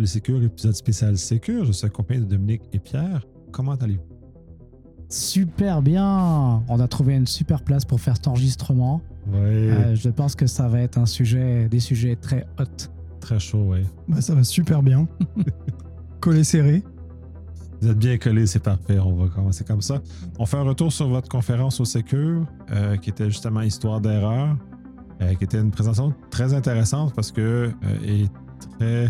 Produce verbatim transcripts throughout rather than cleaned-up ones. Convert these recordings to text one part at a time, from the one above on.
Polysécure, épisode spécial Sécure. Je suis accompagné de Dominique et Pierre. Comment allez-vous? Super bien. On a trouvé une super place pour faire cet enregistrement. Oui. Euh, je pense que ça va être un sujet, des sujets très hot. Très chaud, oui. Bah, ça va super bien. Collé serré. Vous êtes bien collés, c'est parfait. On va commencer comme ça. On fait un retour sur votre conférence au Sécure, euh, qui était justement Histoire d'erreur, euh, qui était une présentation très intéressante parce que euh, est très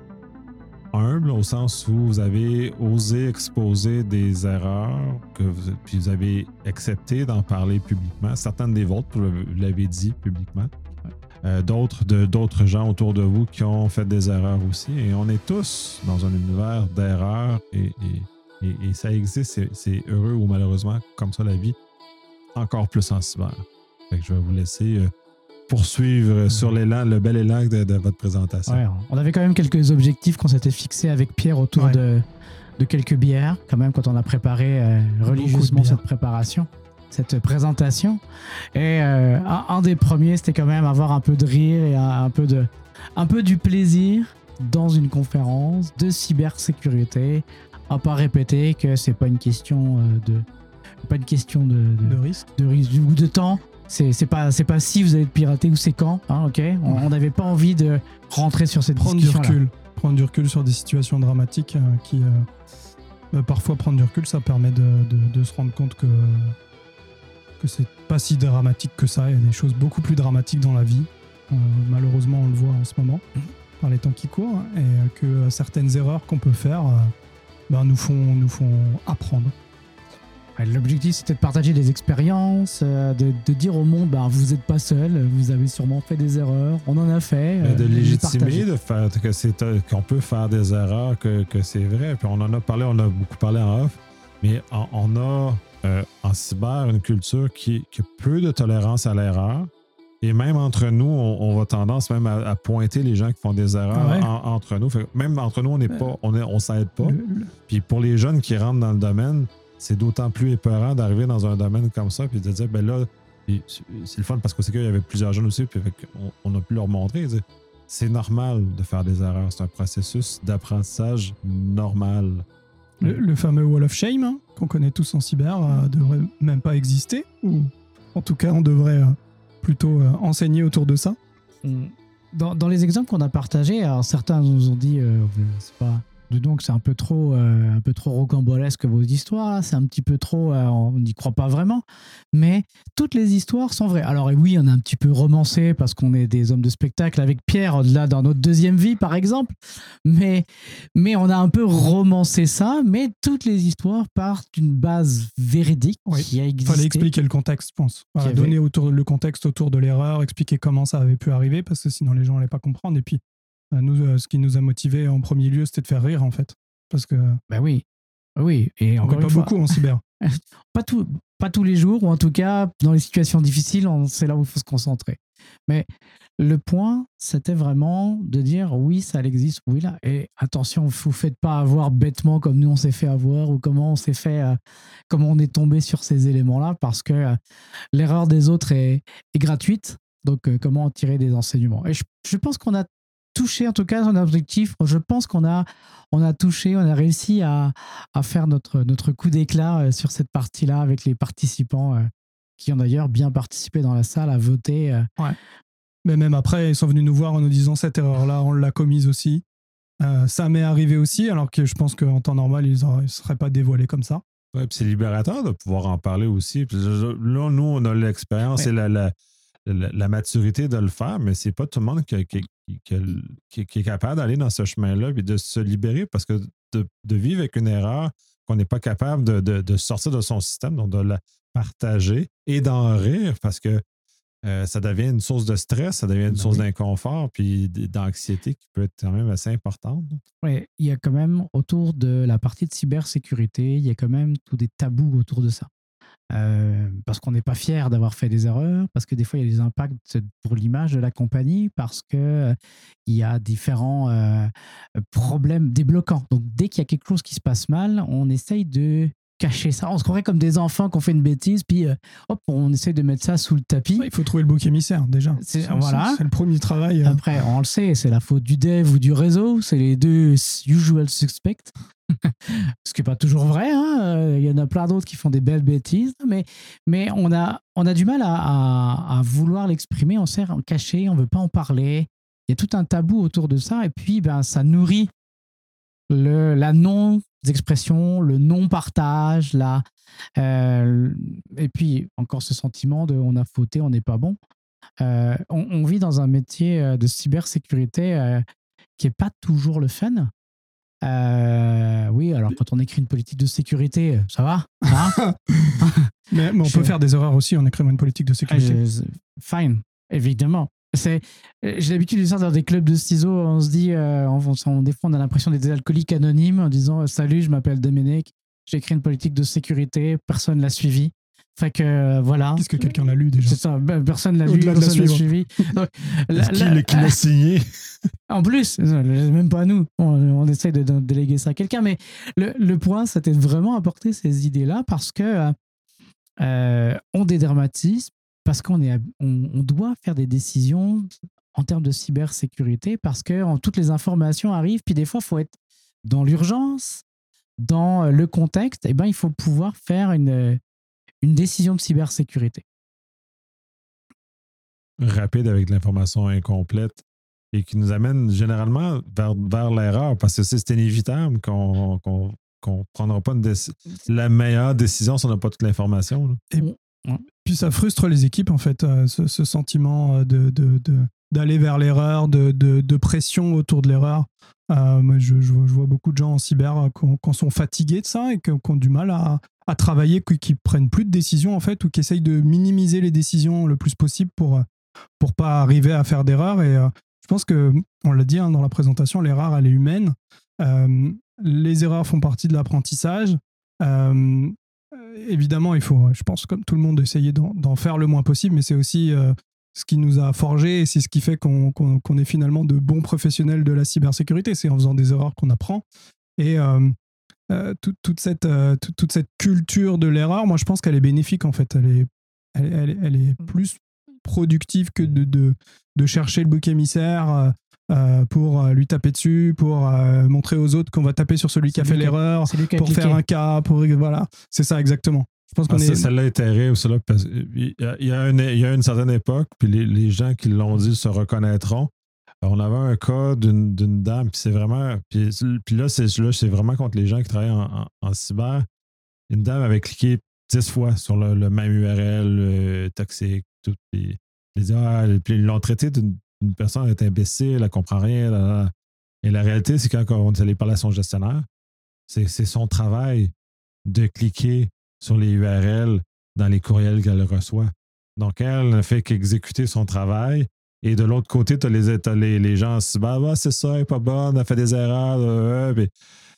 humble au sens où vous avez osé exposer des erreurs, que vous, puis vous avez accepté d'en parler publiquement. Certaines des vôtres, vous l'avez dit publiquement. Euh, d'autres, de, d'autres gens autour de vous qui ont fait des erreurs aussi. Et on est tous dans un univers d'erreurs et, et, et, et ça existe. C'est, c'est heureux ou malheureusement, comme ça la vie, encore plus en cyber. Fait que je vais vous laisser euh, poursuivre sur l'élan, le bel élan de, de votre présentation. Ouais, on avait quand même quelques objectifs qu'on s'était fixés avec Pierre autour ouais. de, de quelques bières, quand même, quand on a préparé euh, religieusement cette préparation. Cette présentation. Et euh, un, un des premiers, c'était quand même avoir un peu de rire et un, un, peu, de, un peu du plaisir dans une conférence de cybersécurité. À pas répéter que c'est pas une question de pas une question de, de, de risque, de risque ou de temps. C'est, c'est pas c'est pas si vous allez être piraté ou c'est quand. Hein, ok. On n'avait pas envie de rentrer sur cette prendre discussion. Du recul, prendre du recul sur des situations dramatiques euh, qui euh, bah, parfois prendre du recul, ça permet de, de, de se rendre compte que que c'est pas si dramatique que ça. Il y a des choses beaucoup plus dramatiques dans la vie. Euh, malheureusement, on le voit en ce moment, par les temps qui courent, et euh, que euh, certaines erreurs qu'on peut faire euh, ben, nous, font, nous font apprendre. Ouais, l'objectif, c'était de partager des expériences, euh, de, de dire au monde, ben, vous n'êtes pas seul, vous avez sûrement fait des erreurs, on en a fait. Euh, de légitimer, de de faire, que c'est, qu'on peut faire des erreurs, que, que c'est vrai. Puis on en a parlé, on a beaucoup parlé en off, mais on, on a... Euh, en cyber, une culture qui, qui a peu de tolérance à l'erreur. Et même entre nous, on, on va tendance même à, à pointer les gens qui font des erreurs ah ouais. en, entre nous. Fait, même entre nous, on n'est pas, on, est, on s'aide pas. Le, le... Puis pour les jeunes qui rentrent dans le domaine, c'est d'autant plus épeurant d'arriver dans un domaine comme ça puis de dire, ben là, c'est le fun parce qu'au Sécure, il y avait plusieurs jeunes aussi, puis on, on a pu leur montrer. Dire, c'est normal de faire des erreurs. C'est un processus d'apprentissage normal. Le, le fameux Wall of Shame, hein, qu'on connaît tous en cyber, euh, devrait même pas exister, ou en tout cas on devrait euh, plutôt euh, enseigner autour de ça. Dans, dans les exemples qu'on a partagés, alors certains nous ont dit euh, c'est pas donc c'est un peu trop euh, un peu trop rocambolesque vos histoires, là. C'est un petit peu trop, euh, on n'y croit pas vraiment, mais toutes les histoires sont vraies. Alors et oui, on a un petit peu romancé parce qu'on est des hommes de spectacle avec Pierre là dans notre deuxième vie par exemple, mais mais on a un peu romancé ça, mais toutes les histoires partent d'une base véridique oui, qui a existé. Il fallait expliquer le contexte, je pense. Voilà, avait... Donner autour, le contexte autour de l'erreur, expliquer comment ça avait pu arriver parce que sinon les gens n'allaient pas comprendre. Et puis nous, ce qui nous a motivés en premier lieu, c'était de faire rire, en fait. Parce que... Ben oui. Oui. Et encore pas une fois, beaucoup en cyber. pas, tout, pas tous les jours, ou en tout cas, dans les situations difficiles, on, c'est là où il faut se concentrer. Mais le point, c'était vraiment de dire, oui, ça existe, oui, là. Et attention, vous ne faites pas avoir bêtement comme nous, on s'est fait avoir, ou comment on s'est fait... Euh, comment on est tombé sur ces éléments-là, parce que euh, l'erreur des autres est, est gratuite. Donc, euh, comment en tirer des enseignements. Et je, je pense qu'on a touché, en tout cas, son objectif. Je pense qu'on a, on a touché, on a réussi à, à faire notre, notre coup d'éclat sur cette partie-là avec les participants euh, qui ont d'ailleurs bien participé dans la salle à voter. Euh. Ouais. Mais même après, ils sont venus nous voir en nous disant cette erreur-là, on l'a commise aussi. Euh, ça m'est arrivé aussi, alors que je pense qu'en temps normal, ils ne seraient pas dévoilés comme ça. Oui, puis c'est libérateur de pouvoir en parler aussi. Puis là, nous, on a l'expérience ouais. et la, la, la, la maturité de le faire, mais c'est pas tout le monde qui, qui, qui, qui, qui est capable d'aller dans ce chemin-là et de se libérer parce que de, de vivre avec une erreur qu'on n'est pas capable de, de, de sortir de son système, donc de la partager et d'en rire parce que euh, ça devient une source de stress, ça devient une ben source oui. d'inconfort puis d'anxiété qui peut être quand même assez importante. Oui, il y a quand même autour de la partie de cybersécurité, il y a quand même tous des tabous autour de ça. Euh, parce qu'on n'est pas fier d'avoir fait des erreurs, parce que des fois il y a des impacts pour l'image de la compagnie, parce qu'il euh, y a différents euh, problèmes débloquants. Donc dès qu'il y a quelque chose qui se passe mal, on essaye de cacher ça. On se croirait comme des enfants qui ont fait une bêtise, puis euh, hop, on essaie de mettre ça sous le tapis. Il faut trouver le bouc émissaire, déjà. C'est, c'est, voilà. c'est, c'est le premier travail. Euh... Après, on le sait, c'est la faute du dev ou du réseau. C'est les deux usual suspects. Ce qui n'est pas toujours vrai. Hein. Il y en a plein d'autres qui font des belles bêtises. Mais, mais on, a, on a du mal à, à, à vouloir l'exprimer. On sert en caché, on ne veut pas en parler. Il y a tout un tabou autour de ça. Et puis, ben, ça nourrit le, la non-expression, le non-partage. La, euh, et puis, encore ce sentiment de on a fauté, on n'est pas bon. Euh, on, on vit dans un métier de cybersécurité euh, qui n'est pas toujours le fun. Euh, oui, alors quand on écrit une politique de sécurité, ça va hein. mais, mais on je... peut faire des erreurs aussi en écrivant une politique de sécurité. Je... Fine, évidemment. C'est... J'ai l'habitude de sortir dans des clubs de ciseaux, on se dit, euh, on, on, des fois on a l'impression d'être des alcooliques anonymes en disant « Salut, je m'appelle Dominique, j'ai écrit une politique de sécurité, personne ne l'a suivi. » Fait que euh, voilà. Qu'est-ce que quelqu'un l'a lu déjà? C'est ça, personne l'a lu, personne l'a suivi. Donc, la, qui, la, qui l'a signé? En plus, même pas nous, on, on essaye de, de déléguer ça à quelqu'un, mais le, le point, c'était vraiment apporter ces idées-là parce que euh, on dédramatise, parce qu'on est, on, on doit faire des décisions en termes de cybersécurité, parce que en, toutes les informations arrivent, puis des fois, il faut être dans l'urgence, dans le contexte, et ben, il faut pouvoir faire une une décision de cybersécurité. Rapide avec de l'information incomplète et qui nous amène généralement vers, vers l'erreur parce que c'est inévitable qu'on qu'on, qu'on prendra pas une déc- la meilleure décision si on n'a pas toute l'information. Et ouais. Puis ça frustre les équipes en fait, euh, ce, ce sentiment de, de, de, d'aller vers l'erreur, de, de, de pression autour de l'erreur. Euh, moi, je, je, vois, je vois beaucoup de gens en cyber qui euh, sont fatigués de ça et qui ont du mal à à travailler, qui prennent plus de décisions en fait, ou qui essayent de minimiser les décisions le plus possible pour pour pas arriver à faire d'erreurs. Et euh, je pense que on l'a dit hein, dans la présentation, l'erreur elle est humaine. Euh, les erreurs font partie de l'apprentissage. Euh, évidemment, il faut, je pense, comme tout le monde, essayer d'en, d'en faire le moins possible, mais c'est aussi euh, ce qui nous a forgé et c'est ce qui fait qu'on, qu'on, qu'on est finalement de bons professionnels de la cybersécurité. C'est en faisant des erreurs qu'on apprend. Et euh, Euh, toute, toute, cette, euh, toute, toute cette culture de l'erreur, moi je pense qu'elle est bénéfique en fait. Elle est, elle, elle, elle est plus productive que de, de, de chercher le bouc émissaire euh, pour lui taper dessus, pour euh, montrer aux autres qu'on va taper sur celui c'est qui a fait l'erreur, qui a pour faire un cas, pour voilà, c'est ça exactement. Je pense qu'on ah, est... Celle-là est terrible, celle-là, parce qu'il y a, il y, a une, il y a une certaine époque, puis les, les gens qui l'ont dit se reconnaîtront. On avait un cas d'une, d'une dame, puis c'est vraiment. Puis, puis là, c'est, là, c'est vraiment contre les gens qui travaillent en, en, en cyber. Une dame avait cliqué dix fois sur le, le même U R L euh, toxique, tout. Puis, puis, ah, puis ils l'ont traité d'une, d'une personne, elle est imbécile, elle ne comprend rien. Là, là. Et la réalité, c'est quand on est allé parler à son gestionnaire, c'est, c'est son travail de cliquer sur les U R L dans les courriels qu'elle reçoit. Donc, elle ne fait qu'exécuter son travail. Et de l'autre côté, tu as les, t'as les, les gens en cyber, ah, c'est ça, elle n'est pas bonne, elle fait des erreurs. Euh, mais,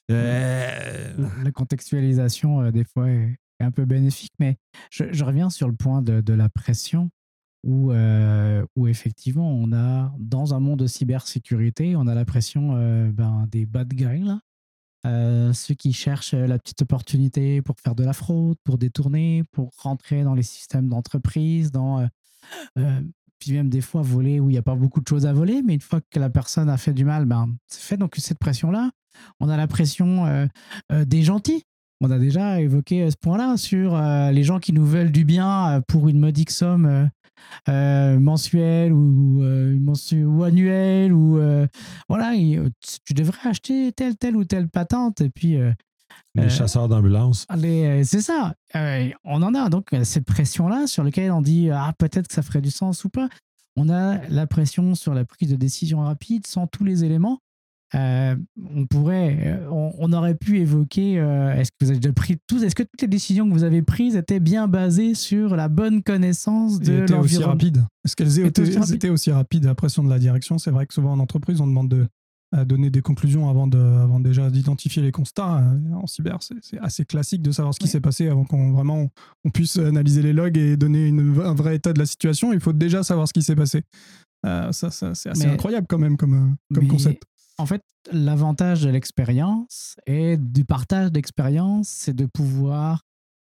euh... La contextualisation, euh, des fois, est, est un peu bénéfique, mais je, je reviens sur le point de, de la pression, où, euh, où effectivement, on a, dans un monde de cybersécurité, on a la pression euh, ben, des bad guys, là. Euh, ceux qui cherchent la petite opportunité pour faire de la fraude, pour détourner, pour rentrer dans les systèmes d'entreprise, dans... Euh, euh, puis même des fois voler où il n'y a pas beaucoup de choses à voler, mais une fois que la personne a fait du mal, ben, c'est fait. Donc cette pression-là, on a la pression euh, euh, des gentils. On a déjà évoqué ce point-là sur euh, les gens qui nous veulent du bien pour une modique somme euh, euh, mensuelle ou, euh, mensu- ou annuelle. Ou, euh, voilà, et, tu devrais acheter telle, telle ou telle patente. Et puis... Euh, Les euh, chasseurs d'ambulance. Les, c'est ça. Euh, on en a donc cette pression-là sur laquelle on dit ah, peut-être que ça ferait du sens ou pas. On a la pression sur la prise de décision rapide sans tous les éléments. Euh, on pourrait, on, on aurait pu évoquer euh, est-ce que vous avez déjà pris tous, est-ce que toutes les décisions que vous avez prises étaient bien basées sur la bonne connaissance de l'environnement? Aussi rapide. Est-ce qu'elles étaient, étaient, aussi, étaient aussi rapides? La pression de la direction, c'est vrai que souvent en entreprise, on demande de à donner des conclusions avant, de, avant déjà d'identifier les constats. En cyber, c'est, c'est assez classique de savoir ce qui ouais. s'est passé avant qu'on vraiment on puisse analyser les logs et donner une, un vrai état de la situation. Il faut déjà savoir ce qui s'est passé. Euh, ça, ça, c'est assez mais, incroyable quand même comme, comme mais, concept. En fait, l'avantage de l'expérience et du partage d'expérience, c'est de pouvoir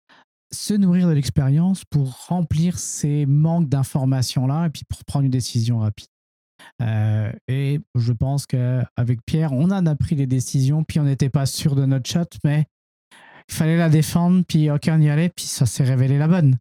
se nourrir de l'expérience pour remplir ces manques d'informations-là et puis pour prendre une décision rapide. Euh, et je pense qu'avec Pierre, on en a pris des décisions, puis on n'était pas sûr de notre shot, mais il fallait la défendre, puis ok, on y allait, puis ça s'est révélé la bonne.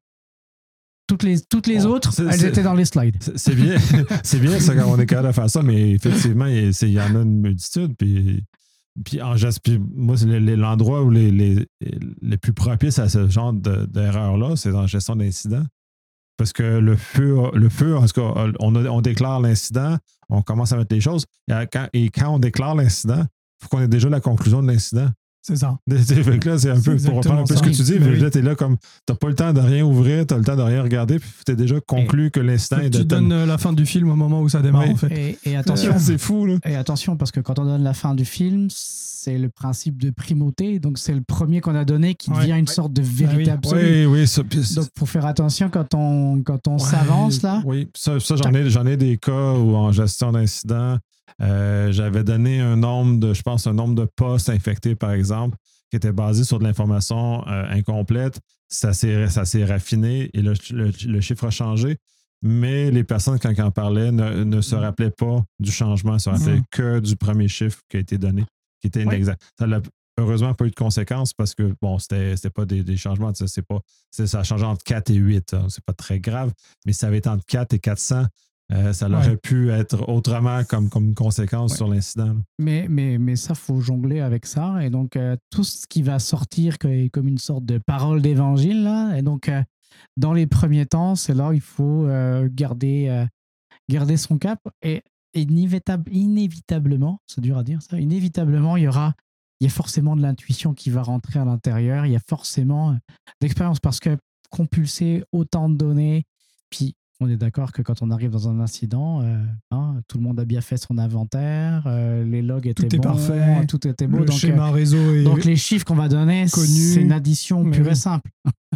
Toutes les, toutes les Bon, autres, c'est- elles c'est- étaient dans les slides. C'est c'est bien, c'est bien ça quand on est capable de faire ça, mais effectivement, il y, a- c'est- il y en a une multitude. Puis, puis en geste, puis moi, c'est le- le- l'endroit où les, les, les plus propices à ce genre de- d'erreur-là, c'est dans la gestion d'incidents. Parce que le feu, le feu, en tout cas, on, a- on déclare l'incident, on commence à mettre les choses. Et quand, et quand on déclare l'incident, il faut qu'on ait déjà la conclusion de l'incident. C'est ça. Fait que là, c'est un C'est peu pour reprendre un peu exactement ce que ça. tu dis. Mais mais oui. Là, t'es là comme t'as pas le temps de rien ouvrir, t'as le temps de rien regarder, puis t'es déjà conclu que l'incident Faut est que de tu tel- donnes euh, la fin du film au moment où ça démarre, Oui. en fait. Et, et attention, c'est fou, là. et attention, parce que quand on donne la fin du film, c'est le principe de primauté, donc c'est le premier qu'on a donné qui Ouais. devient une sorte de vérité oui. absolue. Oui, oui. Ça, puis c'est- Donc, faut faire attention quand on, quand on ouais, s'avance là. Oui, ça, ça j'en ai, j'en ai des cas où en gestion d'incident, euh, j'avais donné un nombre de, je pense, un nombre de postes infectés, par exemple, qui était basé sur de l'information euh, incomplète. Ça s'est, ça s'est raffiné et le, le, le chiffre a changé. Mais les personnes, quand ils en parlaient, ne, ne se rappelaient pas du changement, ne se rappelaient Mm. que du premier chiffre qui a été donné, qui était Oui. inexact. Ça n'a heureusement pas eu de conséquences parce que, bon, c'était, c'était pas des, des changements, c'est pas, c'est, ça a changé entre quatre et huit. Hein, c'est pas très grave, mais si ça avait été entre quatre et quatre cents, euh, ça aurait Ouais. pu être autrement comme, comme conséquence Ouais. sur l'incident. là. Mais, mais, mais ça, faut jongler avec ça. Et donc, euh, tout ce qui va sortir que- est comme une sorte de parole d'évangile, là. Et donc, euh, dans les premiers temps, c'est là où il faut euh, garder, euh, garder son cap. Et inévitable, inévitablement, c'est dur à dire ça, inévitablement, il y aura, il y a forcément de l'intuition qui va rentrer à l'intérieur. Il y a forcément euh, d'expérience parce que compulser autant de données, puis on est d'accord que quand on arrive dans un incident, euh, hein, tout le monde a bien fait son inventaire, euh, les logs étaient Tout est bons, parfait. tout était beau. Le Donc, schéma euh, réseau est... donc les chiffres qu'on va donner, connu. c'est une addition Mais pure et oui. simple.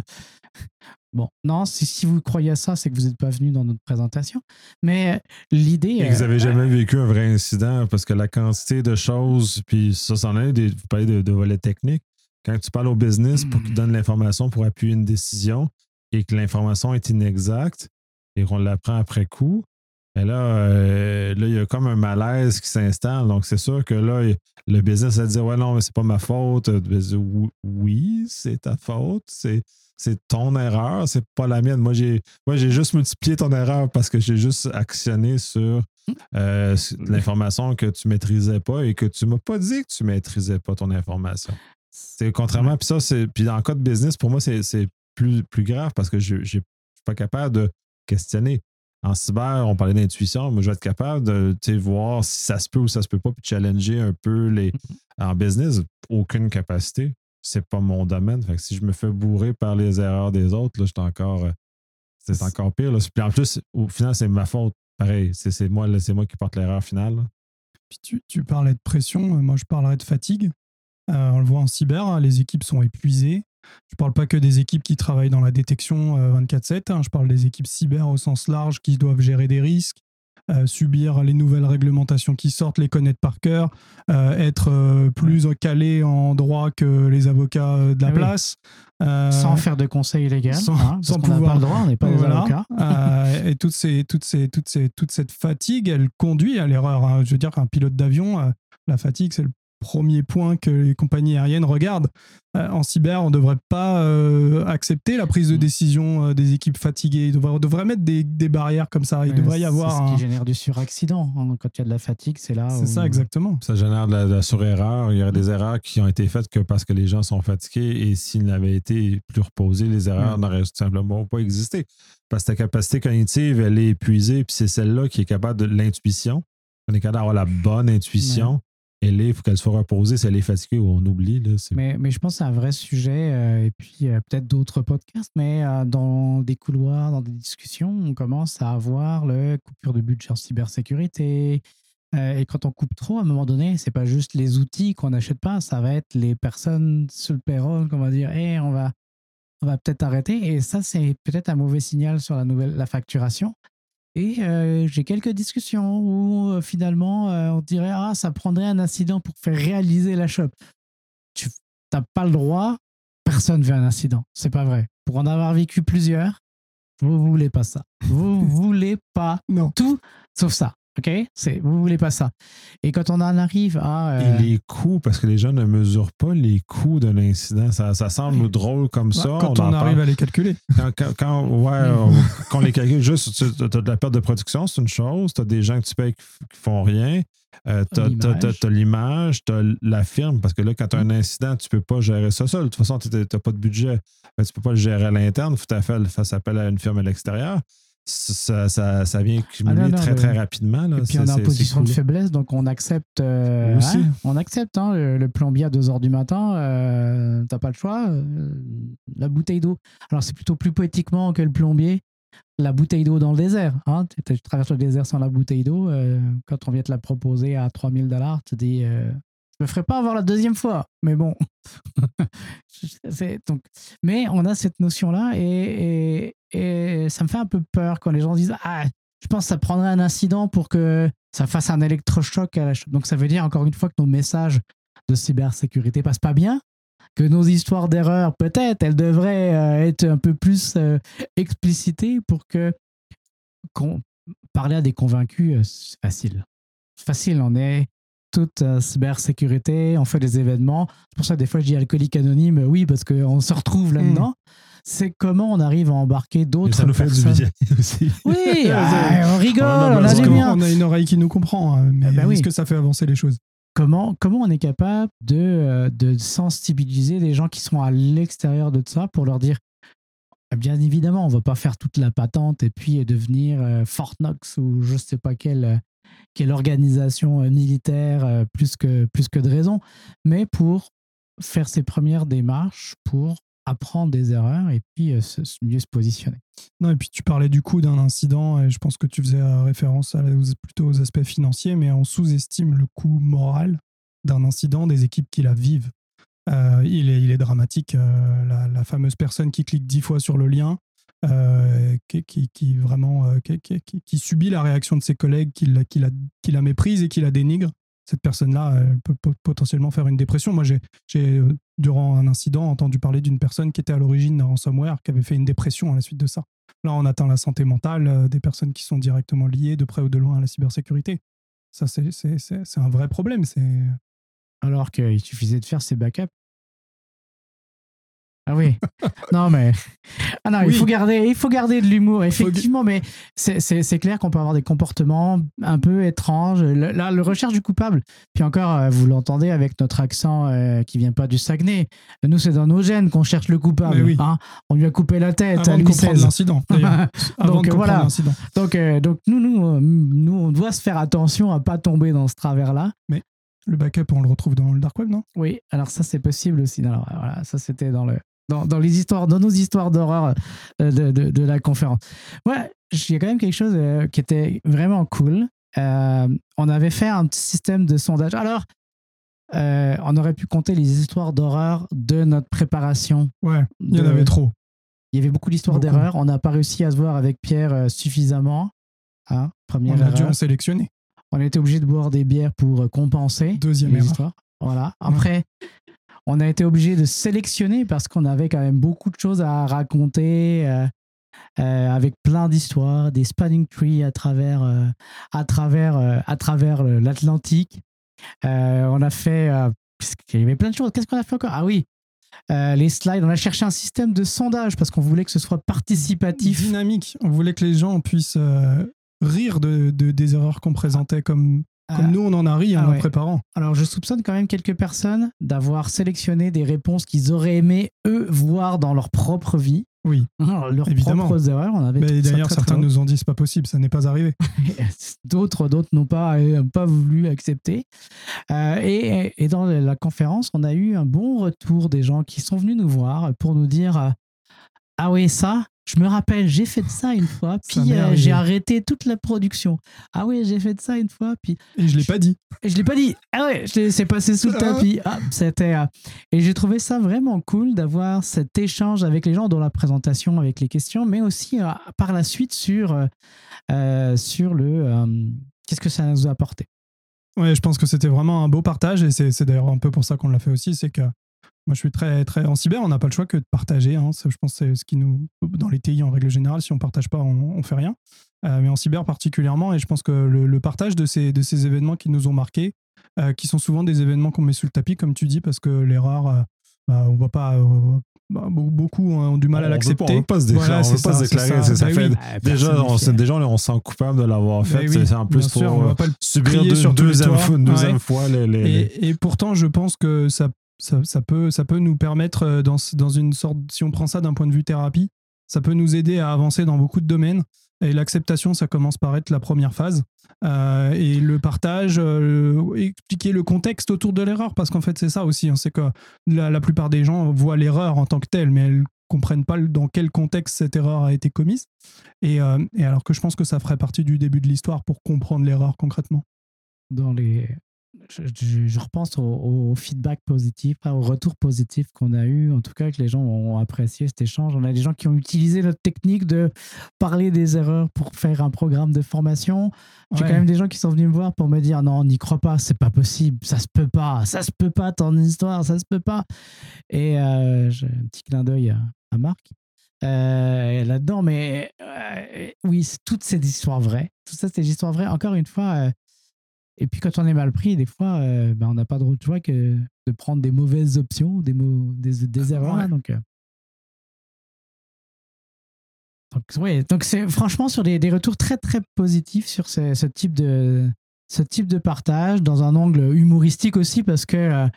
Bon, non, si, si vous croyez à ça, c'est que vous n'êtes pas venu dans notre présentation. Mais euh, l'idée... Et que vous euh, n'avez jamais vécu un vrai incident parce que la quantité de choses, puis ça, c'en est, des, vous parlez de, de volets techniques. Quand tu parles au business pour qu'il donne l'information pour appuyer une décision et que l'information est inexacte et qu'on l'apprend après coup, et là, euh, là, il y a comme un malaise qui s'installe. Donc, c'est sûr que là, le business va dire ouais, non, mais c'est pas ma faute. Oui, c'est ta faute. C'est. C'est ton erreur, c'est pas la mienne. Moi, j'ai, moi, j'ai juste multiplié ton erreur parce que j'ai juste actionné sur euh, l'information que tu maîtrisais pas et que tu m'as pas dit que tu maîtrisais pas ton information. C'est contrairement, puis ça, c'est. Puis dans le cas de business, pour moi, c'est, c'est plus, plus grave parce que je ne suis pas capable de questionner. En cyber, on parlait d'intuition, moi, je vais être capable de voir si ça se peut ou ça se peut pas, puis challenger un peu les. En business, aucune capacité. C'est pas mon domaine. Fait que si je me fais bourrer par les erreurs des autres, là, je suis encore. euh, c'est encore pire. Là. Puis en plus, au final, c'est ma faute. Pareil, c'est, c'est, moi, là, c'est moi qui porte l'erreur finale. là. Puis tu, tu parlais de pression, euh, moi je parlerais de fatigue. Euh, on le voit en cyber, hein, les équipes sont épuisées. Je ne parle pas que des équipes qui travaillent dans la détection euh, vingt-quatre sept, hein, je parle des équipes cyber au sens large qui doivent gérer des risques, euh, subir les nouvelles réglementations qui sortent, les connaître par cœur, euh, être euh, plus calé en droit que les avocats euh, de la Ah oui. place. Euh, sans faire de conseils légaux, sans- hein, parce sans qu'on n'a pouvoir- pas le droit, on n'est pas des Voilà. avocats. Euh, et toutes ces, toutes ces, toutes ces, toute cette fatigue, elle conduit à l'erreur. hein. Je veux dire qu'un pilote d'avion, euh, la fatigue, c'est le premier point que les compagnies aériennes regardent. Euh, en cyber, on ne devrait pas euh, accepter la prise de décision euh, des équipes fatiguées. On devrait, on devrait mettre des, des barrières comme ça. Il Mais devrait y avoir C'est ce un... qui génère du suraccident. hein. Quand il y a de la fatigue, c'est là C'est où... ça, exactement. Ça génère de la, de la surerreur. Il y aurait des erreurs qui ont été faites que parce que les gens sont fatigués et s'ils n'avaient été plus reposés, les erreurs Mm. n'auraient tout simplement pas existé. Parce que ta capacité cognitive, elle est épuisée, puis c'est celle-là qui est capable de l'intuition. On est capable d'avoir la bonne intuition. Elle est, il faut qu'elle soit reposée. Si elle est fatiguée ou on oublie. Là, c'est... Mais, mais je pense que c'est un vrai sujet, euh, et puis euh, peut-être d'autres podcasts, mais euh, dans des couloirs, dans des discussions, on commence à avoir le coupure de budget en cybersécurité. Euh, et quand on coupe trop, à un moment donné, c'est pas juste les outils qu'on n'achète pas, ça va être les personnes sur le payroll qu'on va dire hey, on va, on va peut-être arrêter. Et ça, c'est peut-être un mauvais signal sur la, nouvelle, la facturation. Et euh, j'ai quelques discussions où euh, finalement euh, on dirait ah ça prendrait un incident pour faire réaliser la shop. Tu n'as pas le droit, personne veut un incident, c'est pas vrai. Pour en avoir vécu plusieurs, vous voulez pas ça. Vous voulez pas Non. tout sauf ça. OK? C'est, vous voulez pas ça. Et quand on en arrive à... euh, Et les coûts, parce que les gens ne mesurent pas les coûts d'un incident. Ça, ça semble drôle comme ça. Bah, quand on, en arrive parle. à les calculer. Quand, quand, quand, ouais, euh, quand on les calcule, juste, tu as de la perte de production, c'est une chose. Tu as des gens que tu payes qui, qui font rien. Euh, tu as l'image, tu as la firme, parce que là, quand tu as un incident, tu ne peux pas gérer ça seul. De toute façon, tu n'as pas de budget. Tu ne peux pas le gérer à l'interne. Il faut que tu fasses appel à une firme à l'extérieur. Ça, ça, ça vient cumuler ah non, non, très, mais... très rapidement. Là. Et puis, on est en position cool. de faiblesse, donc on accepte, euh, aussi. Hein, on accepte hein, le, le plombier à deux heures du matin, euh, t'as pas le choix. Euh, la bouteille d'eau. Alors, c'est plutôt plus poétiquement que le plombier. La bouteille d'eau dans le désert. Hein. Tu, tu traverses le désert sans la bouteille d'eau. Euh, quand on vient te la proposer à trois mille dollars, tu te dis euh, je me ferai pas avoir la deuxième fois. Mais bon. c'est, donc, mais on a cette notion-là et, et, et ça me fait un peu peur quand les gens disent ah, je pense que ça prendrait un incident pour que ça fasse un électrochoc à la ch-. Donc ça veut dire encore une fois que nos messages de cybersécurité passent pas bien, que nos histoires d'erreurs, peut-être, elles devraient euh, être un peu plus euh, explicitées pour que qu'on, parler à des convaincus, euh, c'est facile. C'est facile, on est toute euh, cybersécurité, on fait des événements. C'est pour ça que des fois je dis alcoolique anonyme, oui, parce qu'on se retrouve là-dedans. Mmh. C'est comment on arrive à embarquer d'autres ça nous personnes. Fait du bien aussi. Oui, ah, on rigole, on, on a du bien. On a une oreille qui nous comprend, hein, mais ah bah est-ce oui. que ça fait avancer les choses? Comment, comment on est capable de, de sensibiliser les gens qui sont à l'extérieur de ça pour leur dire, bien évidemment, on ne va pas faire toute la patente et puis devenir euh, Fort Knox ou je ne sais pas quelle, quelle organisation euh, militaire euh, plus, que, plus que de raison, mais pour faire ses premières démarches, pour apprendre des erreurs et puis euh, se, mieux se positionner. Non, et puis tu parlais du coût d'un incident et je pense que tu faisais référence à, plutôt aux aspects financiers, mais on sous-estime le coût moral d'un incident des équipes qui la vivent. Euh, il, est, il est dramatique. Euh, la, la fameuse personne qui clique dix fois sur le lien, euh, qui, qui, qui vraiment euh, qui, qui, qui, qui subit la réaction de ses collègues, qui la, qui la, qui la méprise et qui la dénigre. Cette personne-là, elle peut potentiellement faire une dépression. Moi, j'ai, j'ai, durant un incident, entendu parler d'une personne qui était à l'origine d'un ransomware, qui avait fait une dépression à la suite de ça. Là, on atteint la santé mentale euh, des personnes qui sont directement liées, de près ou de loin, à la cybersécurité. Ça, c'est, c'est, c'est, c'est un vrai problème. C'est... Alors qu'il suffisait de faire ses backups. Ah oui. Non, mais... Ah non, oui. il, faut garder, il faut garder de l'humour, effectivement, mais c'est, c'est, c'est clair qu'on peut avoir des comportements un peu étranges. Le, là, le recherche du coupable, puis encore, vous l'entendez avec notre accent euh, qui vient pas du Saguenay. Nous, c'est dans nos gènes qu'on cherche le coupable. Oui. Hein. On lui a coupé la tête Avant à de Louis comprendre seize. L'incident, d'ailleurs. Avant donc, de comprendre voilà. l'incident. Donc, euh, donc nous, nous, nous, on doit se faire attention à pas tomber dans ce travers-là. Mais le backup, on le retrouve dans le dark web, non? Oui, alors ça, c'est possible aussi. Alors, voilà, ça, c'était dans le... Dans, dans, les histoires, dans nos histoires d'horreur de, de, de la conférence. Ouais, il y a quand même quelque chose euh, qui était vraiment cool. Euh, on avait fait un petit système de sondage. Alors, euh, on aurait pu compter les histoires d'horreur de notre préparation. Ouais, il y en de... avait trop. Il y avait beaucoup d'histoires beaucoup. d'erreurs. On n'a pas réussi à se voir avec Pierre euh, suffisamment. Hein, première on a erreur. dû en sélectionner. On était obligé de boire des bières pour compenser. Deuxième les erreur. histoires. Voilà. Après... Ouais. On a été obligé de sélectionner parce qu'on avait quand même beaucoup de choses à raconter euh, euh, avec plein d'histoires, des spanning trees à travers, euh, à travers, euh, à travers l'Atlantique. Euh, on a fait... Euh, il y avait plein de choses. Qu'est-ce qu'on a fait encore? Ah oui, euh, les slides. On a cherché un système de sondage parce qu'on voulait que ce soit participatif. Dynamique. On voulait que les gens puissent euh, rire de, de, des erreurs qu'on présentait comme... Comme euh, nous, on en a ri en ah ouais. préparant. Alors, je soupçonne quand même quelques personnes d'avoir sélectionné des réponses qu'ils auraient aimé, eux, voir dans leur propre vie. Oui, Alors, leurs évidemment. propres erreurs. On avait Mais d'ailleurs, très, certains très nous ont dit c'est pas possible, ça n'est pas arrivé. d'autres, d'autres n'ont pas, euh, pas voulu accepter. Euh, et, et dans la conférence, on a eu un bon retour des gens qui sont venus nous voir pour nous dire euh, ah oui, ça, je me rappelle, j'ai fait de ça une fois, puis euh, j'ai arrêté toute la production. Ah oui, j'ai fait de ça une fois, puis... Et je l'ai pas dit. Et je l'ai pas dit. Ah ouais, c'est passé sous le tapis. Ah, c'était... Euh... Et j'ai trouvé ça vraiment cool d'avoir cet échange avec les gens, dans la présentation, avec les questions, mais aussi euh, par la suite sur, euh, sur le... Euh, qu'est-ce que ça nous a apporté. Ouais, je pense que c'était vraiment un beau partage, et c'est d'ailleurs un peu pour ça qu'on l'a fait aussi, c'est que moi, je suis très, très en cyber, on n'a pas le choix que de partager. Hein. Je pense que c'est ce qui nous, dans les T I en règle générale, si on ne partage pas, on ne fait rien. Euh, mais en cyber particulièrement, et je pense que le, le partage de ces, de ces événements qui nous ont marqués, euh, qui sont souvent des événements qu'on met sous le tapis, comme tu dis, parce que l'erreur, euh, bah, on va pas. Euh, bah, beaucoup ont du mal à l'accepter. On ne veut pas se déclarer. Voilà, on veut pas ça, se déclarer. Ça. Ça bah fait, oui. Déjà, on, déjà, on se sent coupable de l'avoir fait. Bah oui, c'est en plus pour sûr, on va pas subir deux, sur deuxième, fois, une deuxième ouais. fois. Les, les, et, et pourtant, je pense que ça. Ça, ça, peut, ça peut nous permettre, dans, dans une sorte, si on prend ça d'un point de vue thérapie, ça peut nous aider à avancer dans beaucoup de domaines. Et l'acceptation, ça commence par être la première phase. Euh, et le partage, euh, expliquer le contexte autour de l'erreur, parce qu'en fait, c'est ça aussi. Hein, c'est que la, la plupart des gens voient l'erreur en tant que telle, mais elles ne comprennent pas dans quel contexte cette erreur a été commise. Et, euh, et alors que je pense que ça ferait partie du début de l'histoire pour comprendre l'erreur concrètement. Dans les... Je, je, je repense au, au feedback positif, au retour positif qu'on a eu, en tout cas que les gens ont apprécié cet échange. On a des gens qui ont utilisé notre technique de parler des erreurs pour faire un programme de formation. J'ai ouais. quand même des gens qui sont venus me voir pour me dire non, n'y crois pas, c'est pas possible, ça se peut pas, ça se peut pas ton histoire, ça se peut pas. Et euh, j'ai un petit clin d'œil à, à Marc euh, là-dedans, mais euh, oui, toutes ces histoires vraies, tout ça, c'est des histoires vraies. Encore une fois. Euh, Et puis quand on est mal pris, des fois, euh, ben, on n'a pas d'autre choix que de prendre des mauvaises options, des, mo des, des erreurs. Ouais. Là, donc, euh... donc, ouais, donc c'est franchement sur des, des retours très très positifs sur ce, ce, type de, ce type de partage, dans un angle humoristique aussi, parce que euh,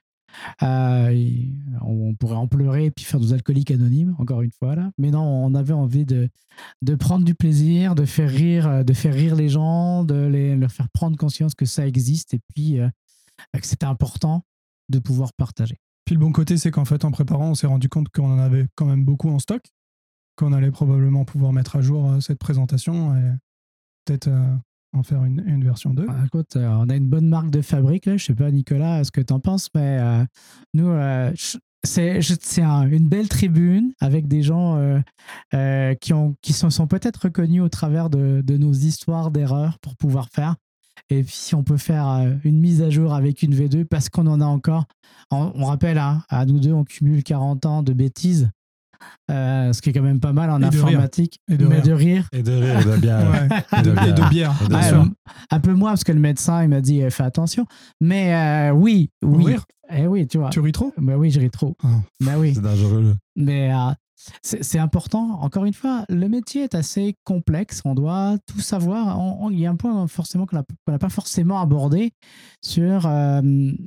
euh, on pourrait en pleurer et puis faire des alcooliques anonymes, encore une fois là. Mais non, on avait envie de, de prendre du plaisir, de faire rire, de faire rire les gens, de les, leur faire prendre conscience que ça existe et puis euh, que c'était important de pouvoir partager. Puis le bon côté, c'est qu'en fait, en préparant, on s'est rendu compte qu'on en avait quand même beaucoup en stock, qu'on allait probablement pouvoir mettre à jour euh, cette présentation et peut-être euh, en faire une, une version deux. Ah, écoute, euh, on a une bonne marque de fabrique, là. Je sais pas, Nicolas, ce que tu en penses, mais euh, nous, euh, c'est, c'est un, une belle tribune avec des gens euh, euh, qui, ont, qui sont, sont peut-être reconnus au travers de, de nos histoires d'erreurs pour pouvoir faire. Et puis, si on peut faire euh, une mise à jour avec une V deux, parce qu'on en a encore, on, on rappelle, hein, à nous deux, on cumule quarante ans de bêtises. Euh, ce qui est quand même pas mal en et informatique, de et de mais rire. de rire. Et de rire, et de bière. Ouais. Et, de, et de bière. Et de ah, euh, un peu moins, parce que le médecin, il m'a dit, fais attention. Mais euh, oui, oui. Rire. Eh oui, tu vois. Tu ris trop? Ben oui, je ris trop. Oh. Ben oui. C'est dangereux. Mais euh, c'est, c'est important. Encore une fois, le métier est assez complexe. On doit tout savoir. On, on, il y a un point forcément qu'on n'a pas forcément abordé sur euh,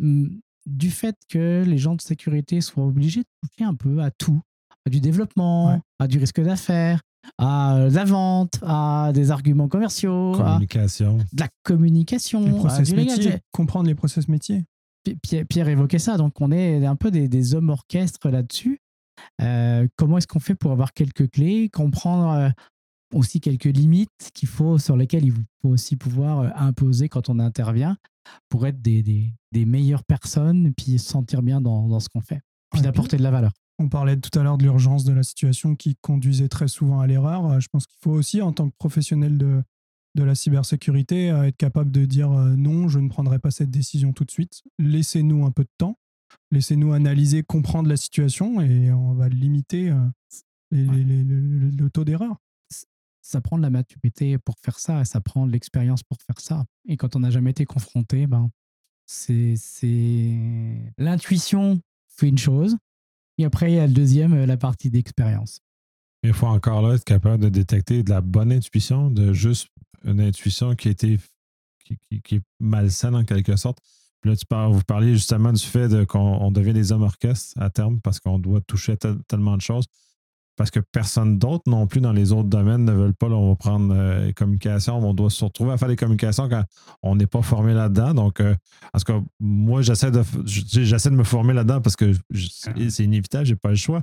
du fait que les gens de sécurité soient obligés de toucher un peu à tout. À du développement, ouais. à du risque d'affaires, à de la vente, à des arguments commerciaux, communication. à de la communication, les process à du métiers, légal. comprendre les process métiers. Pierre, Pierre évoquait ça, donc on est un peu des, des hommes orchestres là-dessus. Euh, comment est-ce qu'on fait pour avoir quelques clés, comprendre euh, aussi quelques limites qu'il faut, sur lesquelles il faut aussi pouvoir euh, imposer quand on intervient pour être des, des, des meilleures personnes et puis se sentir bien dans, dans ce qu'on fait, puis ouais, d'apporter de la valeur. On parlait tout à l'heure de l'urgence de la situation qui conduisait très souvent à l'erreur. Je pense qu'il faut aussi, en tant que professionnel de, de la cybersécurité, être capable de dire euh, non, je ne prendrai pas cette décision tout de suite. Laissez-nous un peu de temps. Laissez-nous analyser, comprendre la situation et on va limiter euh, les, les, les, le, le taux d'erreur. Ça prend de la maturité pour faire ça et ça prend de l'expérience pour faire ça. Et quand on n'a jamais été confronté, ben, c'est, c'est... l'intuition fait une chose. Et après, il y a le deuxième, la partie d'expérience. Il faut encore là être capable de détecter de la bonne intuition, de juste une intuition qui, a été, qui, qui, qui est malsaine en quelque sorte. Puis là, tu parles, vous parliez justement du fait de, qu'on on devient des hommes orchestres à terme parce qu'on doit toucher tel, tellement de choses. Parce que personne d'autre non plus dans les autres domaines ne veulent pas. Là, on va prendre euh, les communications. On doit se retrouver à faire des communications quand on n'est pas formé là-dedans. Donc, euh, en tout cas, moi, j'essaie de, j'essaie de me former là-dedans parce que je, c'est inévitable, je n'ai pas le choix.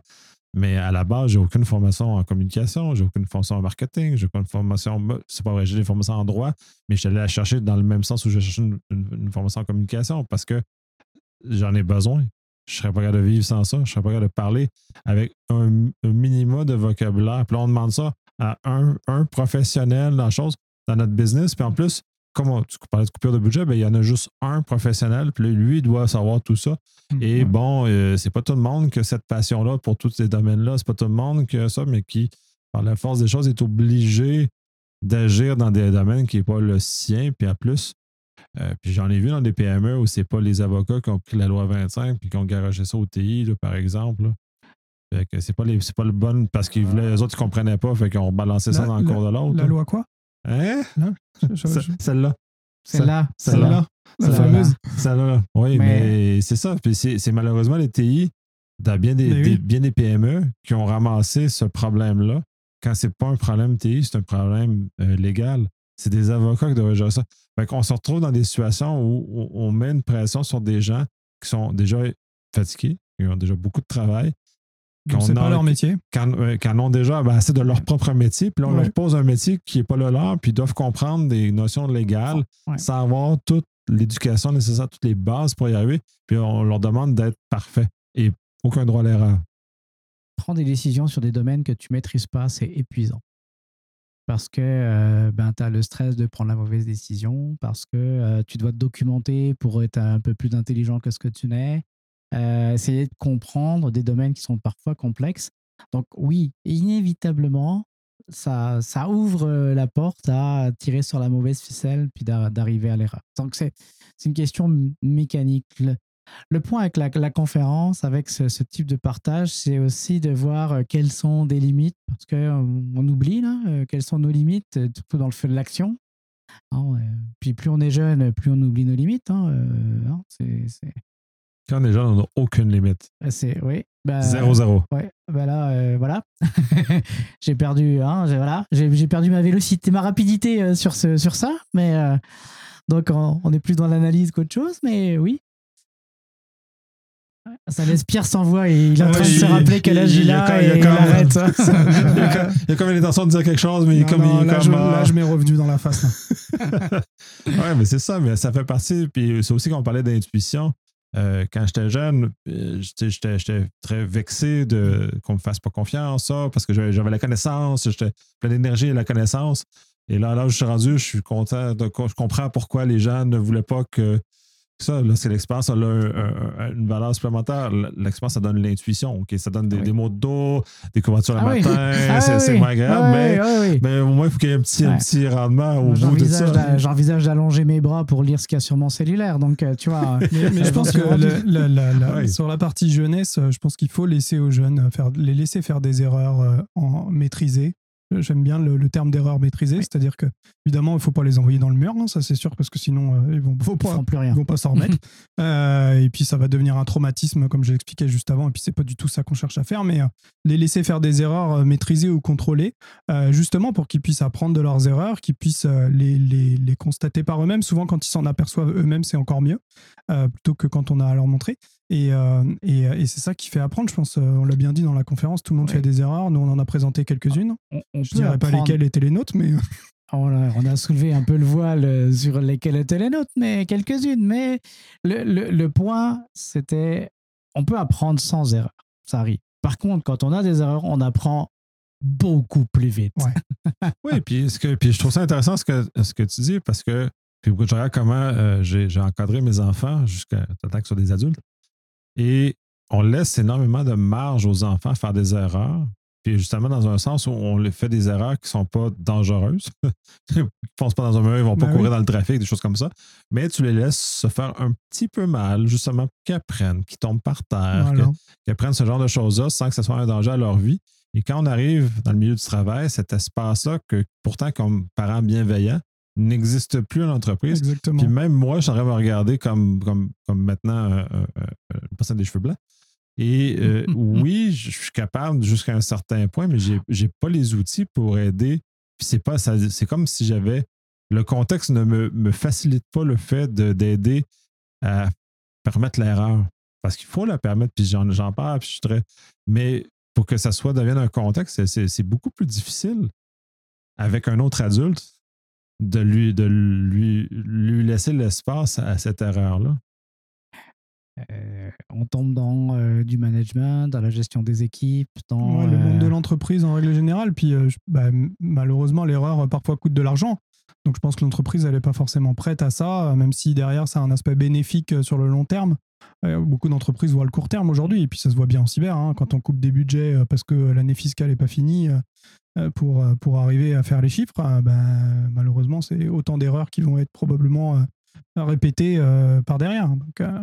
Mais à la base, j'ai aucune formation en communication, j'ai aucune formation en marketing, j'ai aucune formation, c'est pas vrai, j'ai des formations en droit, mais je suis allé la chercher dans le même sens où je cherchais une, une, une formation en communication parce que j'en ai besoin. Je ne serais pas capable de vivre sans ça. Je ne serais pas capable de parler avec un, un minimum de vocabulaire. Puis là, on demande ça à un, un professionnel dans la chose, dans notre business. Puis en plus, comme on, tu parlais de coupure de budget, bien, il y en a juste un professionnel. Puis là, lui, il doit savoir tout ça. Mmh, Et ouais. bon, euh, c'est pas tout le monde qui a cette passion-là pour tous ces domaines-là. C'est pas tout le monde qui a ça, mais qui, par la force des choses, est obligé d'agir dans des domaines qui n'est pas le sien. Puis en plus, Euh, puis j'en ai vu dans des P M E où c'est pas les avocats qui ont pris la loi vingt-cinq puis qui ont garagé ça au T I, là, par exemple. Là. Fait que c'est pas, les, c'est pas le bon parce qu'ils voulaient, les autres, ils comprenaient pas, fait qu'ils ont balancé ça la, dans le la, cours de l'autre. La là. loi quoi? Hein? Là, je, je, je... Celle-là. Celle-là. Celle-là. Celle-là. La celle-là. fameuse. Celle-là. Oui, mais, mais c'est ça. Puis c'est, c'est malheureusement les T I, dans bien des, oui. des, bien des P M E qui ont ramassé ce problème-là. Quand c'est pas un problème T I, c'est un problème euh, légal. C'est des avocats qui doivent gérer ça. Fait qu'on se retrouve dans des situations où on met une pression sur des gens qui sont déjà fatigués, qui ont déjà beaucoup de travail. Donc, c'est pas leur métier. Qui en ont déjà ben, assez de leur propre métier. Puis là, on ouais. leur pose un métier qui n'est pas le leur, puis ils doivent comprendre des notions légales, ouais. sans avoir toute l'éducation nécessaire, toutes les bases pour y arriver. Puis on leur demande d'être parfait et aucun droit à l'erreur. Prendre des décisions sur des domaines que tu ne maîtrises pas, c'est épuisant. Parce que euh, ben, tu as le stress de prendre la mauvaise décision, parce que euh, tu dois te documenter pour être un peu plus intelligent que ce que tu n'es, euh, essayer de comprendre des domaines qui sont parfois complexes. Donc oui, inévitablement, ça, ça ouvre la porte à tirer sur la mauvaise ficelle puis d'arriver à l'erreur. Donc c'est, c'est une question mécanique. Le, le point avec la, la conférence, avec ce, ce type de partage, c'est aussi de voir quelles sont des limites, parce qu'on on oublie là, quelles sont nos limites, surtout dans le feu de l'action. Hein, puis plus on est jeune, plus on oublie nos limites. Hein, euh, c'est, c'est... Quand on est jeune, on n'a aucune limite. C'est, oui, bah, zéro, zéro. Ouais, bah là, euh, voilà. j'ai perdu, hein, j'ai, voilà, j'ai, j'ai perdu ma vélocité, ma rapidité euh, sur, ce, sur ça. Mais, euh, donc, on, on est plus dans l'analyse qu'autre chose, mais oui. Ça laisse Pierre sans voix et il est en train ouais, de se rappeler quel âge il a et il arrête. Il y a comme l'intention de dire quelque chose, mais non, il, comme non, il là, comme... je, là, je m'ai revenu dans la face. Ouais, mais c'est ça, mais ça fait partie. Puis c'est aussi qu'on parlait d'intuition. Euh, quand j'étais jeune, j'étais, j'étais, j'étais très vexé de qu'on me fasse pas confiance, ça, parce que j'avais, j'avais la connaissance, j'étais plein d'énergie et la connaissance. Et là, là où je suis rendu, je suis content, de, je comprends pourquoi les gens ne voulaient pas que ça, là, c'est l'expérience, ça a un, un, une valeur supplémentaire. L'expérience, ça donne l'intuition. Okay? Ça donne des, oui. des mots de dos, des couvertures le ah matin, oui. ah c'est, oui. c'est moins agréable, ah mais, oui, oui. mais au moins, il faut qu'il y ait un petit, ouais. un petit rendement au bout de ça. J'envisage d'allonger mes bras pour lire ce qu'il y a sur mon cellulaire. Donc, tu vois. mais, mais je pense que le, la, la, la, oui. sur la partie jeunesse, je pense qu'il faut laisser aux jeunes, faire, les laisser faire des erreurs euh, en, maîtrisées. J'aime bien le, le terme d'erreur maîtrisée, oui. c'est-à-dire que évidemment il ne faut pas les envoyer dans le mur, hein, ça c'est sûr, parce que sinon euh, ils vont, faut pas, ils plus rien. Ils vont pas s'en remettre. euh, et puis ça va devenir un traumatisme, comme je l'expliquais juste avant, et puis c'est pas du tout ça qu'on cherche à faire, mais euh, les laisser faire des erreurs euh, maîtrisées ou contrôlées, euh, justement pour qu'ils puissent apprendre de leurs erreurs, qu'ils puissent euh, les, les, les constater par eux-mêmes. Souvent quand ils s'en aperçoivent eux-mêmes, c'est encore mieux, euh, plutôt que quand on a à leur montrer. Et, euh, et, et c'est ça qui fait apprendre, je pense. On l'a bien dit dans la conférence, tout le monde oui. fait des erreurs. Nous, on en a présenté quelques-unes. On, on je ne dirais pas lesquelles étaient les nôtres, mais... On a, on a soulevé un peu le voile sur lesquelles étaient les nôtres, mais quelques-unes. Mais le, le, le point, c'était... On peut apprendre sans erreur. Ça arrive. Par contre, quand on a des erreurs, on apprend beaucoup plus vite. Ouais. Oui, puis, ce que, puis je trouve ça intéressant ce que, ce que tu dis, parce que puis, je regarde comment euh, j'ai, j'ai encadré mes enfants jusqu'à temps qu'ils soient des adultes. Et on laisse énormément de marge aux enfants à faire des erreurs. Puis justement, dans un sens où on les fait des erreurs qui ne sont pas dangereuses. Ils ne foncent pas dans un mur, ils ne vont pas ben courir oui. dans le trafic, des choses comme ça. Mais tu les laisses se faire un petit peu mal, justement, pour qu'ils apprennent, qu'ils tombent par terre, voilà. qu'ils, qu'ils apprennent ce genre de choses-là sans que ce soit un danger à leur vie. Et quand on arrive dans le milieu du travail, cet espace-là, que pourtant, comme parents bienveillants, n'existe plus en entreprise. Exactement. Puis même moi, je suis en train de me regarder comme, comme, comme maintenant euh, euh, une personne des cheveux blancs. Et euh, oui, je suis capable jusqu'à un certain point, mais j'ai, j'ai pas les outils pour aider. Puis c'est pas, ça, c'est comme si j'avais... Le contexte ne me, me facilite pas le fait de, d'aider à permettre l'erreur. Parce qu'il faut la permettre, puis j'en, j'en parle, puis je suis très... Mais pour que ça soit devienne un contexte, c'est, c'est, c'est beaucoup plus difficile avec un autre adulte de lui, de lui, lui laisser l'espace à cette erreur-là. Euh, on tombe dans euh, du management, dans la gestion des équipes, dans ouais, le monde de euh, l'entreprise en règle générale. Puis euh, bah, malheureusement, l'erreur euh, parfois coûte de l'argent. Donc je pense que l'entreprise, elle n'est pas forcément prête à ça, même si derrière, ça a un aspect bénéfique sur le long terme. Euh, beaucoup d'entreprises voient le court terme aujourd'hui, et puis ça se voit bien en cyber, hein, quand on coupe des budgets parce que l'année fiscale n'est pas finie euh, pour, pour arriver à faire les chiffres, euh, ben, malheureusement, c'est autant d'erreurs qui vont être probablement euh, répétées euh, par derrière. Donc, euh...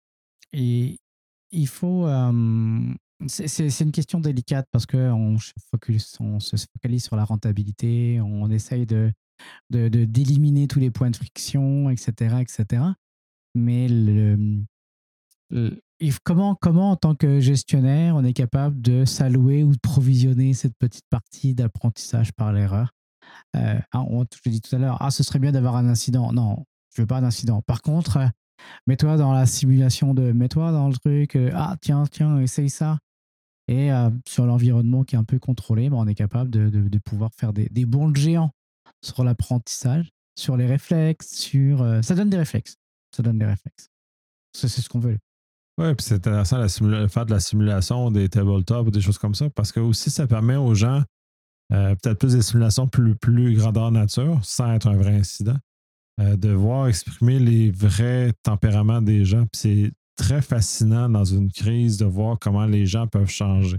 Et il faut... Euh, c'est, c'est, c'est une question délicate parce qu'on focus, on se focalise sur la rentabilité, on essaye de, de, de, d'éliminer tous les points de friction, et cetera, et cetera. Mais le, le, comment, comment, en tant que gestionnaire, on est capable de s'allouer ou de provisionner cette petite partie d'apprentissage par l'erreur? euh, ah, on, Je l'ai dit tout à l'heure, ah, ce serait bien d'avoir un incident. Non, je veux pas d'incident. Par contre, euh, mets-toi dans la simulation de... Mets-toi dans le truc, euh, ah, tiens, tiens, essaye ça. Et euh, sur l'environnement qui est un peu contrôlé, ben, on est capable de, de, de pouvoir faire des, des bonds de géants sur l'apprentissage, sur les réflexes, sur... Euh, ça donne des réflexes. Ça donne des réflexes. C'est, c'est ce qu'on veut. Oui, puis c'est intéressant la simula- faire de la simulation des tabletops ou des choses comme ça, parce que aussi ça permet aux gens, euh, peut-être plus des simulations plus, plus grandeur nature, sans être un vrai incident, euh, de voir exprimer les vrais tempéraments des gens. Puis c'est très fascinant dans une crise de voir comment les gens peuvent changer.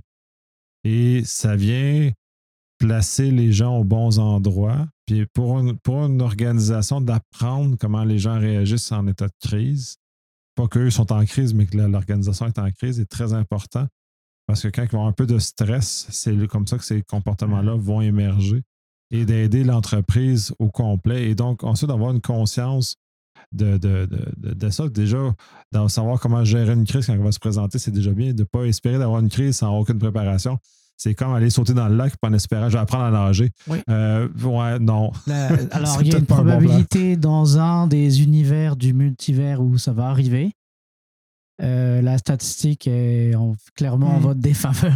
Et ça vient placer les gens aux bons endroits. Puis pour une, pour une organisation, d'apprendre comment les gens réagissent en état de crise, pas qu'eux sont en crise, mais que l'organisation est en crise, est très important. Parce que quand ils ont un peu de stress, c'est comme ça que ces comportements-là vont émerger. Et d'aider l'entreprise au complet. Et donc, ensuite, d'avoir une conscience de, de, de, de, de ça. Déjà, de savoir comment gérer une crise quand elle va se présenter, c'est déjà bien. De ne pas espérer d'avoir une crise sans aucune préparation. C'est comme aller sauter dans le lac en espérant, je vais apprendre à nager. Oui. Euh, ouais, non. La, alors, il y a une probabilité un bon dans un des univers du multivers où ça va arriver. Euh, la statistique est en, clairement mmh. en votre défaveur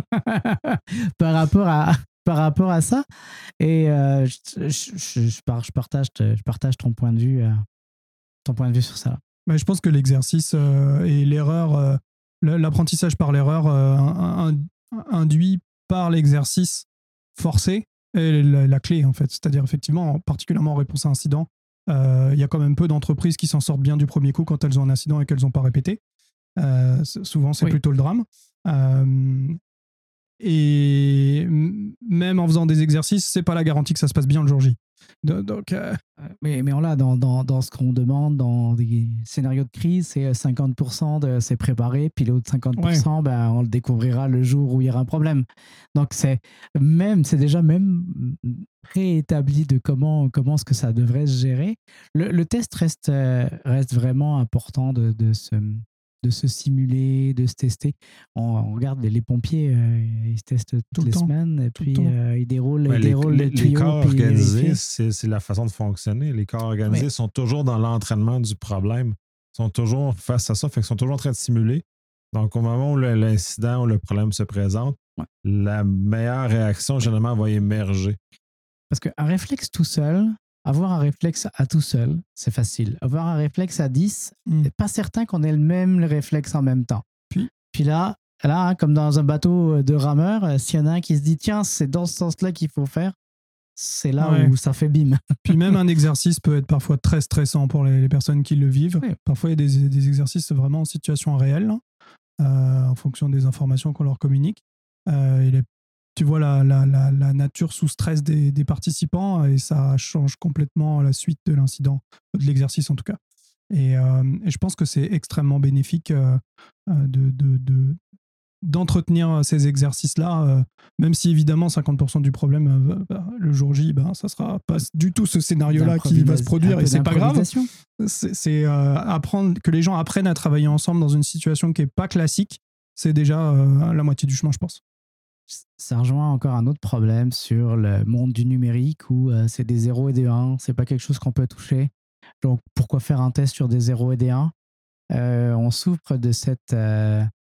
par rapport à par rapport à ça. Et euh, je, je, je, je, partage, je partage ton point de vue, euh, ton point de vue sur ça. Mais je pense que l'exercice euh, et l'erreur, euh, l'apprentissage par l'erreur euh, un, un, induit par l'exercice forcé est la, la clé, en fait. C'est-à-dire, effectivement, particulièrement en réponse à un incident, il euh, y a quand même peu d'entreprises qui s'en sortent bien du premier coup quand elles ont un incident et qu'elles n'ont pas répété. Euh, souvent, c'est oui. plutôt le drame. Euh, et même en faisant des exercices, c'est pas la garantie que ça se passe bien le jour J. Donc, euh... mais, mais on l'a dans, dans, dans ce qu'on demande dans des scénarios de crise, c'est cinquante pour cent de c'est préparé, puis l'autre cinquante pour cent, ouais. ben, on le découvrira le jour où il y aura un problème. Donc c'est même, c'est déjà même préétabli de comment, comment est-ce que ça devrait se gérer. Le, le test reste, reste vraiment important de, de se de se simuler, de se tester. On, on regarde les, les pompiers, euh, ils se testent toutes Tout les semaines, et puis euh, ils déroulent, ouais, ils déroulent les, les, les tuyaux. Les corps organisés, c'est, c'est la façon de fonctionner. Les corps organisés ouais. sont toujours dans l'entraînement du problème. Ils sont toujours face à ça, fait qu'ils sont toujours en train de simuler. Donc, au moment où le, l'incident ou le problème se présente, ouais. la meilleure réaction, généralement, va émerger. Parce qu'un réflexe tout seul, avoir un réflexe à tout seul, c'est facile. Avoir un réflexe à dix, mm. c'est pas certain qu'on ait le même le réflexe en même temps. Puis, Puis là, là hein, comme dans un bateau de rameurs, s'il y en a un qui se dit « Tiens, c'est dans ce sens-là qu'il faut faire », c'est là ouais. où ça fait bim. Puis même un exercice peut être parfois très stressant pour les, les personnes qui le vivent. Oui. Parfois, il y a des, des exercices vraiment en situation réelle, euh, en fonction des informations qu'on leur communique. Euh, il est Tu vois la, la, la, la nature sous stress des, des participants et ça change complètement la suite de l'incident, de l'exercice en tout cas. Et, euh, et je pense que c'est extrêmement bénéfique euh, de, de, de, d'entretenir ces exercices-là, euh, même si évidemment cinquante pour cent du problème, euh, bah, le jour J, bah, ça ne sera pas du tout ce scénario-là qui va se produire et c'est pas grave. C'est, c'est euh, apprendre, que les gens apprennent à travailler ensemble dans une situation qui n'est pas classique, c'est déjà euh, la moitié du chemin, je pense. Ça rejoint encore un autre problème sur le monde du numérique où euh, c'est des zéros et des un, c'est pas quelque chose qu'on peut toucher. Donc pourquoi faire un test sur des zéros et des un? euh, On souffre de cette, euh,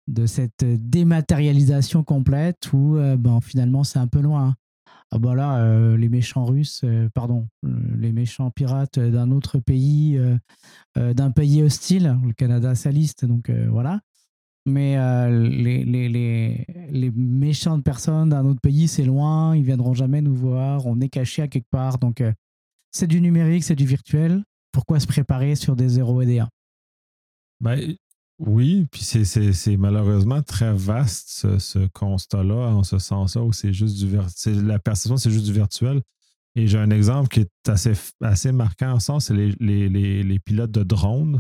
de cette dématérialisation complète où euh, ben, finalement c'est un peu loin. Ah bah là, euh, les méchants russes, euh, pardon, euh, les méchants pirates d'un autre pays, euh, euh, d'un pays hostile, le Canada sa liste, donc euh, voilà. Mais euh, les, les, les, les méchantes personnes d'un autre pays, c'est loin, ils viendront jamais nous voir, on est caché à quelque part. Donc euh, c'est du numérique, c'est du virtuel. Pourquoi se préparer sur des zéros et des un? Ben, oui, puis c'est, c'est, c'est malheureusement très vaste ce, ce constat-là, en ce sens-là, où c'est juste du vir- c'est, la perception, c'est juste du virtuel. Et j'ai un exemple qui est assez, assez marquant en sens, c'est les, les, les, les pilotes de drones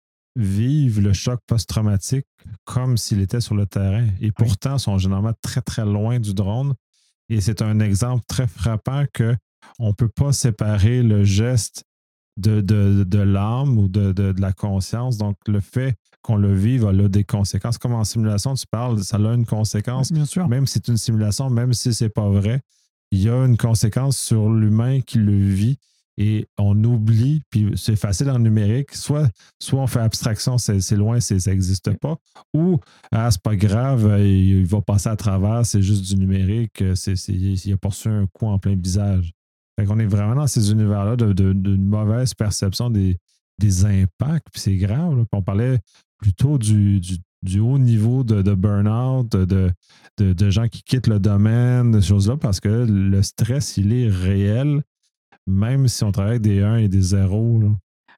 vivent le choc post-traumatique comme s'il était sur le terrain. Et pourtant, sont généralement très, très loin du drone. Et c'est un exemple très frappant qu'on ne peut pas séparer le geste de, de, de l'âme ou de, de, de la conscience. Donc, le fait qu'on le vive a là, des conséquences. Comme en simulation, tu parles, ça a une conséquence. Bien sûr. Même si c'est une simulation, même si ce n'est pas vrai, il y a une conséquence sur l'humain qui le vit. Et on oublie, puis c'est facile en numérique, soit, soit on fait abstraction, c'est, c'est loin, c'est, ça n'existe pas, ou ah, c'est pas grave, il, il va passer à travers, c'est juste du numérique, c'est, c'est, il a poursu un coup en plein visage. Fait qu'on est vraiment dans ces univers-là de, de, d'une mauvaise perception des, des impacts, puis c'est grave. Là. Puis on parlait plutôt du, du, du haut niveau de, de burn-out, de, de, de gens qui quittent le domaine, de choses-là, parce que le stress, il est réel. Même si on travaille avec des un et des zéro. Là.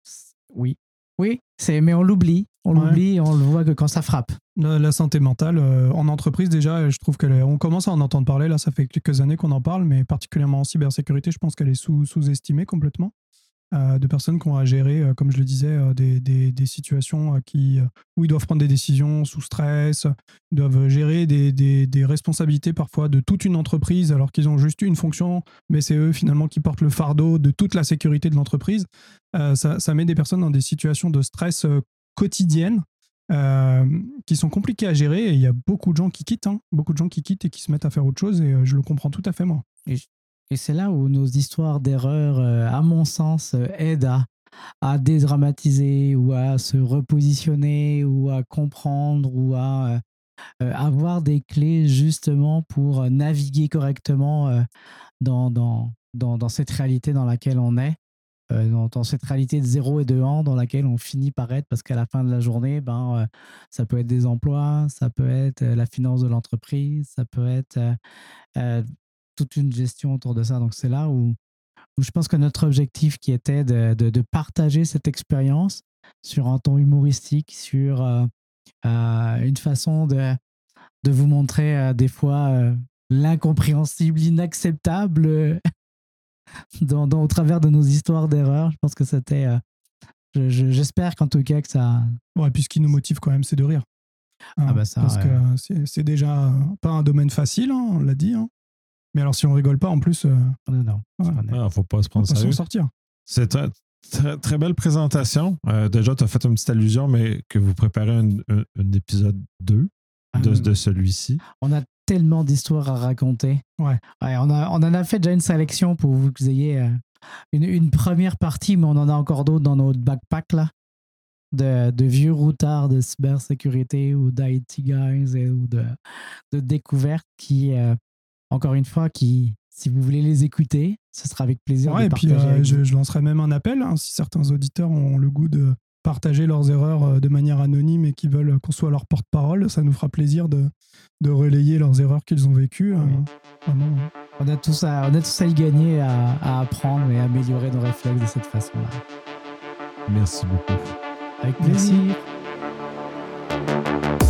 Oui, oui, c'est, mais on l'oublie. On ouais. l'oublie et on le voit que quand ça frappe. La, la santé mentale, euh, en entreprise déjà, je trouve qu'on commence à en entendre parler. Là, ça fait quelques années qu'on en parle, mais particulièrement en cybersécurité, je pense qu'elle est sous, sous-estimée complètement. Euh, de personnes qui ont à gérer, euh, comme je le disais, euh, des, des, des situations euh, qui, euh, où ils doivent prendre des décisions sous stress, ils doivent gérer des, des, des responsabilités parfois de toute une entreprise alors qu'ils ont juste une fonction, mais c'est eux finalement qui portent le fardeau de toute la sécurité de l'entreprise. Euh, ça, ça met des personnes dans des situations de stress euh, quotidiennes euh, qui sont compliquées à gérer et il y a beaucoup de gens qui quittent, hein, beaucoup de gens qui quittent et qui se mettent à faire autre chose et euh, je le comprends tout à fait moi. Et je... Et c'est là où nos histoires d'erreurs, euh, à mon sens, euh, aident à, à dédramatiser ou à se repositionner ou à comprendre ou à euh, avoir des clés justement pour naviguer correctement euh, dans, dans, dans, dans cette réalité dans laquelle on est, euh, dans, dans cette réalité de zéro et de un dans laquelle on finit par être parce qu'à la fin de la journée, ben, euh, ça peut être des emplois, ça peut être euh, la finance de l'entreprise, ça peut être... Euh, euh, toute une gestion autour de ça. Donc, c'est là où, où je pense que notre objectif qui était de, de, de partager cette expérience sur un ton humoristique, sur euh, euh, une façon de, de vous montrer euh, des fois euh, l'incompréhensible, l'inacceptable euh, dans, dans, au travers de nos histoires d'erreurs. Je pense que c'était... Euh, je, je, j'espère qu'en tout cas que ça... Ouais, puis ce qui nous motive quand même, c'est de rire. Hein, ah bah ça, parce ouais. que c'est, c'est déjà pas un domaine facile, hein, on l'a dit, hein. Mais alors, si on rigole pas, en plus... Euh, non, non. Il ouais. ne faut pas se prendre faut pas sérieux. s'en sortir. C'est très, très, très belle présentation. Euh, déjà, tu as fait une petite allusion, mais que vous préparez un, un, un épisode deux ah, de, de celui-ci. On a tellement d'histoires à raconter. Ouais. ouais on, a, on en a fait déjà une sélection pour que vous ayez euh, une, une première partie, mais on en a encore d'autres dans notre backpack, là. De, de vieux routards de cybersécurité ou d'I T guys et, ou de, de découvertes qui... Euh, Encore une fois, qui, si vous voulez les écouter, ce sera avec plaisir ouais, de partager. Et puis, euh, je, je lancerai même un appel, hein, si certains auditeurs ont le goût de partager leurs erreurs de manière anonyme et qui veulent qu'on soit leur porte-parole, ça nous fera plaisir de, de relayer leurs erreurs qu'ils ont vécues. Euh, vraiment. On a tous à, on a tous à y gagner, à, à apprendre et à améliorer nos réflexes de cette façon-là. Merci beaucoup. Avec plaisir. Merci.